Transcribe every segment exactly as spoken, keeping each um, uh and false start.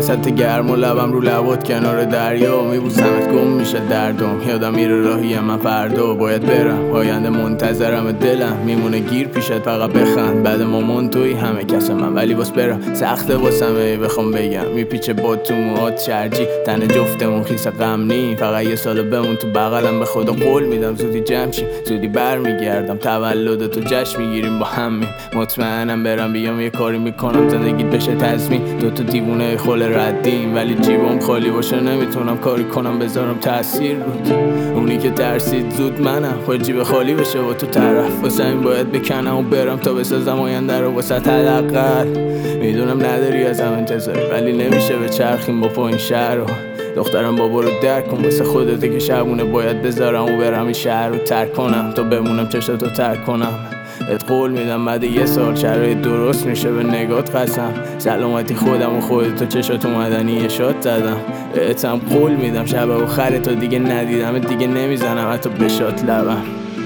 وسط گرم و لبم رو لبات کنار دریا میبوسمت گم میشه دردم یادم میره راهی من فردا باید برم آینده منتظرم دلم میمونه گیر پیشت فقط بخند بعد مامان توی همه کس من ولی باز برم سخته واسم ای بخوام بگم میپیچه با تو موهات شرجی تن جفتمون خیس غم نی فقط یه سال بمون تو بغلم به خدا قول میدم زودی جمع شیم زودی برمیگردم تولد تو جشن میگیریم با همین مطمئنم برم بیام یه کاری میکنم زندگیت بشه تضمین دو تا دیوونه خل ردیم ولی جیبم خالی باشه نمیتونم کاری کنم بذارم تاثیر رود اونی که ترسید زود منم خود جیب خالی بشه با تو طرف واسه این باید بکنم و برم تا بسازم آینده رو واسه حداقل میدونم نداری ازم انتظاری ولی نمیشه به چرخیم با پا این شهر رو دخترم بابا رو درک کن واسه خودته که شبونه باید بذارم و برم این شهر رو ترک کنم تا بمونم چشاتو ترک کنم ات قول میدم بعد یه سال شرایط درست میشه به نگات قسم سلامتی خودم و خودتو چشات اومدنی یه شات زدم اتم قول میدم شب آخر تو دیگه ندیدم دیگه نمیزنم حتی به شات لبم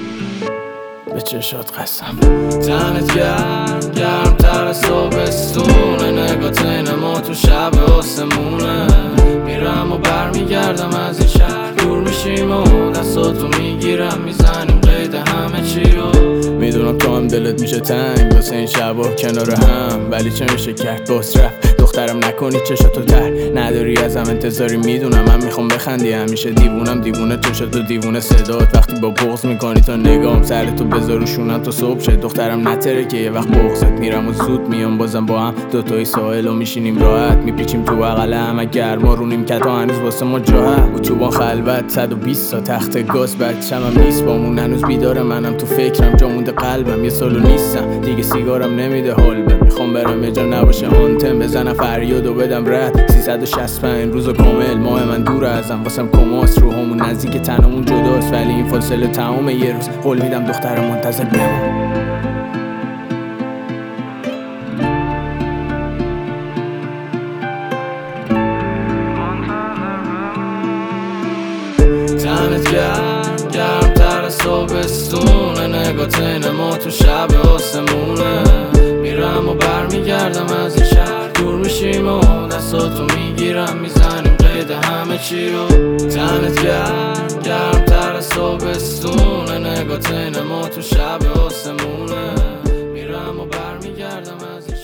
به چشات قسم تنت گرم گرم تر صبحستونه نگات این ما تو شب آسمونه میرم و برمیگردم از این شهر دور میشیم و دستاتو میگیرم میزنیم قید همه چی رو میدونم تو هم دلت میشه تنگ واسه این شبا کنار هم ولی چه میشه کرد باز رفت دخترم نکنی چشاتو تر نداری ازم انتظاری میدونم من میخوام بخندی همیشه دیوونم دیوونه چشاتو دیوونه صدات وقتی با بغض میکنی تا نگام سر تو بذارو شونم تا صبح شه دخترم نتره که یه وقت بغضت میرم و زود میام بازم با هم دوتای ساحل و میشینیم راحت میپیچیم تو بغل همه گرما رو نیمکت ها هنوز واسه ما جا اتوبان خلوت صد و بیست تا تخت گاز بچم هم نیست بامون هنوز بیداره منم تو فکرم جا مونده قلبم یه سالو نیستم دیگه سیگارم نمیده حال به میخوام برم یه جا نباشه آنتن بزنم فریاد و بدم رد سیصد و شصت و پنج روز کامل ماه من دور ازم واسم کماس رو همون نزدیک تنمون جداست ولی این فاصله تمام یه روز قول میدم دخترم منتظر بمون تنت گرم گرم تر صبحستونه نگات این ما تو شب آسمونه میرم و برمیگردم از این شهر دور میشیم و دستاتو میگیرم میزنیم قید همه چی رو تنت گرم گرم تر صبحستونه نگات این ما تو شب آسمونه میرم و برمیگردم از این